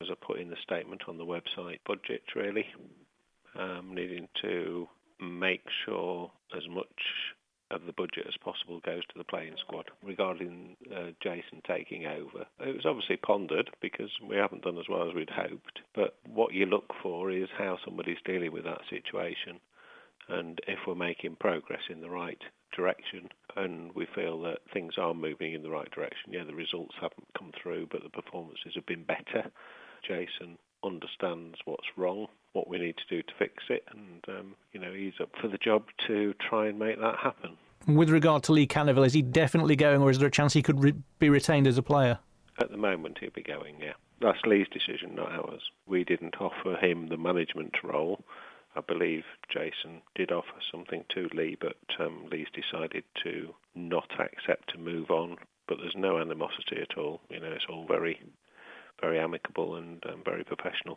as I put in the statement on the website, budget really, needing to make sure as much of the budget as possible goes to the playing squad. Regarding Jason taking over, it was obviously pondered because we haven't done as well as we'd hoped, but what you look for is how somebody's dealing with that situation and if we're making progress in the right direction, and we feel that things are moving in the right direction. Yeah, the results haven't come through, but the performances have been better. Jason understands what's wrong, what we need to do to fix it, and he's up for the job to try and make that happen. With regard to Lee Canterville, is he definitely going, or is there a chance he could be retained as a player? At the moment, he'll be going, yeah. That's Lee's decision, not ours. We didn't offer him the management role. I believe Jason did offer something to Lee, but Lee's decided to not accept to move on. But there's no animosity at all. It's all very, very amicable and very professional.